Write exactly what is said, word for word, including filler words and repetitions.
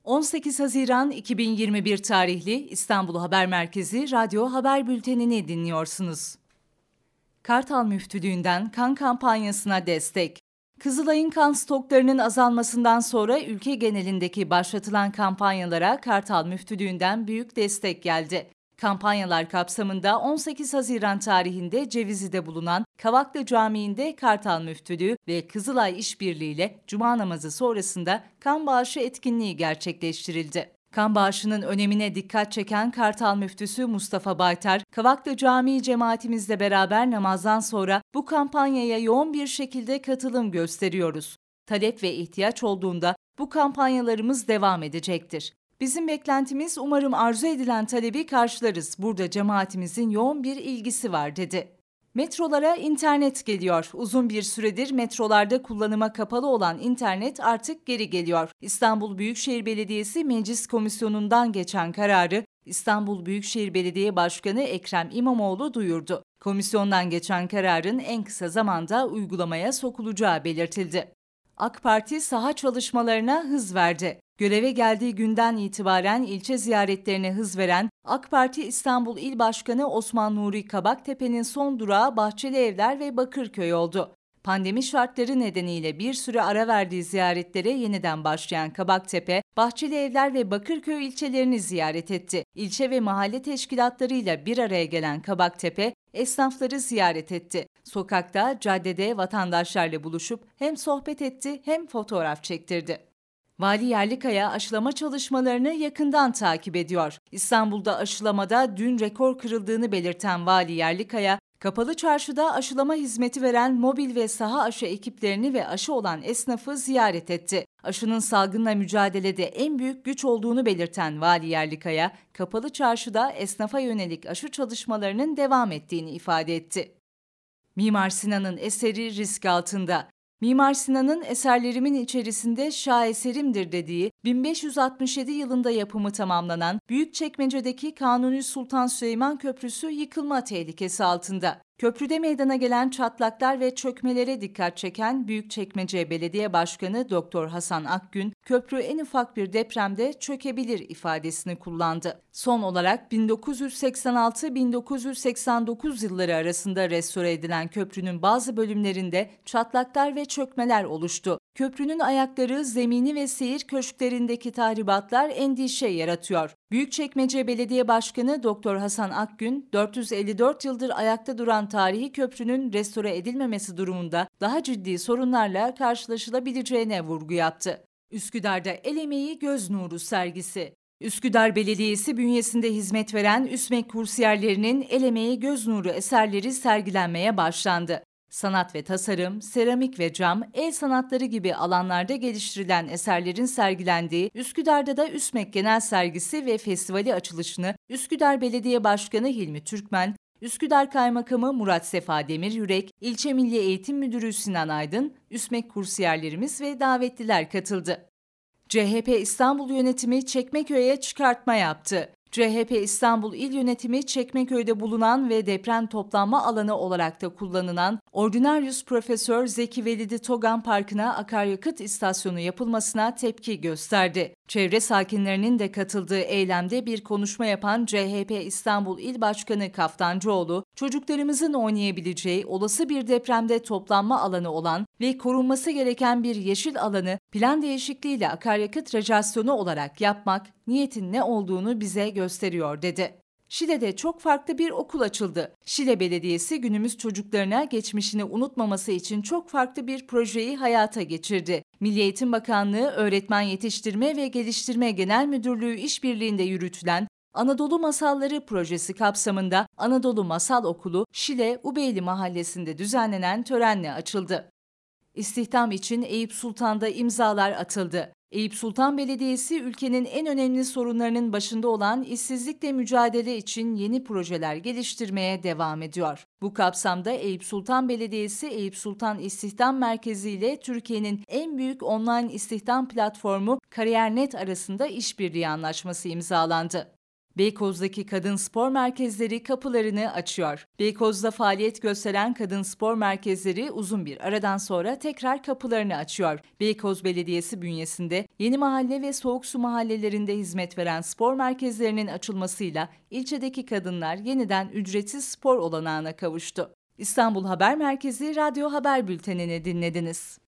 on sekiz Haziran iki bin yirmi bir tarihli İstanbul Haber Merkezi Radyo Haber Bülteni'ni dinliyorsunuz. Kartal Müftülüğü'nden kan kampanyasına destek. Kızılay'ın kan stoklarının azalmasından sonra ülke genelindeki başlatılan kampanyalara Kartal Müftülüğü'nden büyük destek geldi. Kampanyalar kapsamında on sekiz Haziran tarihinde Cevizli'de bulunan Kavaklı Camii'nde Kartal Müftülüğü ve Kızılay İşbirliği ile Cuma namazı sonrasında kan bağışı etkinliği gerçekleştirildi. Kan bağışının önemine dikkat çeken Kartal Müftüsü Mustafa Baytar, Kavaklı Camii cemaatimizle beraber namazdan sonra bu kampanyaya yoğun bir şekilde katılım gösteriyoruz. Talep ve ihtiyaç olduğunda bu kampanyalarımız devam edecektir. Bizim beklentimiz umarım arzu edilen talebi karşılarız. Burada cemaatimizin yoğun bir ilgisi var dedi. Metrolara internet geliyor. Uzun bir süredir metrolarda kullanıma kapalı olan internet artık geri geliyor. İstanbul Büyükşehir Belediyesi Meclis Komisyonu'ndan geçen kararı İstanbul Büyükşehir Belediye Başkanı Ekrem İmamoğlu duyurdu. Komisyondan geçen kararın en kısa zamanda uygulamaya sokulacağı belirtildi. AK Parti saha çalışmalarına hız verdi. Göreve geldiği günden itibaren ilçe ziyaretlerine hız veren AK Parti İstanbul İl Başkanı Osman Nuri Kabaktepe'nin son durağı Bahçelievler ve Bakırköy oldu. Pandemi şartları nedeniyle bir süre ara verdiği ziyaretlere yeniden başlayan Kabaktepe, Bahçelievler ve Bakırköy ilçelerini ziyaret etti. İlçe ve mahalle teşkilatlarıyla bir araya gelen Kabaktepe, esnafları ziyaret etti. Sokakta, caddede vatandaşlarla buluşup hem sohbet etti hem fotoğraf çektirdi. Vali Yerlikaya aşılama çalışmalarını yakından takip ediyor. İstanbul'da aşılamada dün rekor kırıldığını belirten Vali Yerlikaya, Kapalı Çarşı'da aşılama hizmeti veren mobil ve saha aşı ekiplerini ve aşı olan esnafı ziyaret etti. Aşının salgınla mücadelede en büyük güç olduğunu belirten Vali Yerlikaya, Kapalı Çarşı'da esnafa yönelik aşı çalışmalarının devam ettiğini ifade etti. Mimar Sinan'ın eseri risk altında. Mimar Sinan'ın eserlerimin içerisinde şaheserimdir dediği bin beş yüz altmış yedi yılında yapımı tamamlanan Büyükçekmece'deki Kanuni Sultan Süleyman Köprüsü yıkılma tehlikesi altında. Köprüde meydana gelen çatlaklar ve çökmelere dikkat çeken Büyükçekmece Belediye Başkanı Doktor Hasan Akgün, köprü en ufak bir depremde çökebilir ifadesini kullandı. Son olarak bin dokuz yüz seksen altı bin dokuz yüz seksen dokuz yılları arasında restore edilen köprünün bazı bölümlerinde çatlaklar ve çökmeler oluştu. Köprünün ayakları, zemini ve seyir köşklerindeki tahribatlar endişe yaratıyor. Büyükçekmece Belediye Başkanı Doktor Hasan Akgün, dört yüz elli dört yıldır ayakta duran tarihi köprünün restore edilmemesi durumunda daha ciddi sorunlarla karşılaşılabileceğine vurgu yaptı. Üsküdar'da El Emeği Göz Nuru sergisi. Üsküdar Belediyesi bünyesinde hizmet veren Üsmek kursiyerlerinin El Emeği Göz Nuru eserleri sergilenmeye başlandı. Sanat ve tasarım, seramik ve cam, el sanatları gibi alanlarda geliştirilen eserlerin sergilendiği Üsküdar'da da Üsmek Genel Sergisi ve Festivali açılışını Üsküdar Belediye Başkanı Hilmi Türkmen, Üsküdar Kaymakamı Murat Sefa Demiryürek, İlçe Milli Eğitim Müdürü Sinan Aydın, Üsmek kursiyerlerimiz ve davetliler katıldı. C H P İstanbul Yönetimi Çekmeköy'e çıkartma yaptı. C H P İstanbul İl Yönetimi Çekmeköy'de bulunan ve deprem toplanma alanı olarak da kullanılan Ordinarius Profesör Zeki Velidi Togan Parkı'na akaryakıt istasyonu yapılmasına tepki gösterdi. Çevre sakinlerinin de katıldığı eylemde bir konuşma yapan C H P İstanbul İl Başkanı Kaftancıoğlu, çocuklarımızın oynayabileceği olası bir depremde toplanma alanı olan ve korunması gereken bir yeşil alanı plan değişikliğiyle akaryakıt rajasyonu olarak yapmak, niyetin ne olduğunu bize gösteriyor dedi. Şile'de çok farklı bir okul açıldı. Şile Belediyesi günümüz çocuklarına geçmişini unutmaması için çok farklı bir projeyi hayata geçirdi. Milli Eğitim Bakanlığı Öğretmen Yetiştirme ve Geliştirme Genel Müdürlüğü işbirliğinde yürütülen Anadolu Masalları projesi kapsamında Anadolu Masal Okulu Şile Ubeyli Mahallesi'nde düzenlenen törenle açıldı. İstihdam için Eyüp Sultan'da imzalar atıldı. Eyüp Sultan Belediyesi ülkenin en önemli sorunlarının başında olan işsizlikle mücadele için yeni projeler geliştirmeye devam ediyor. Bu kapsamda Eyüp Sultan Belediyesi Eyüp Sultan İstihdam Merkezi ile Türkiye'nin en büyük online istihdam platformu Kariyer nokta net arasında işbirliği anlaşması imzalandı. Beykoz'daki kadın spor merkezleri kapılarını açıyor. Beykoz'da faaliyet gösteren kadın spor merkezleri uzun bir aradan sonra tekrar kapılarını açıyor. Beykoz Belediyesi bünyesinde Yeni Mahalle ve Soğuksu mahallelerinde hizmet veren spor merkezlerinin açılmasıyla ilçedeki kadınlar yeniden ücretsiz spor olanağına kavuştu. İstanbul Haber Merkezi Radyo Haber Bülteni'ni dinlediniz.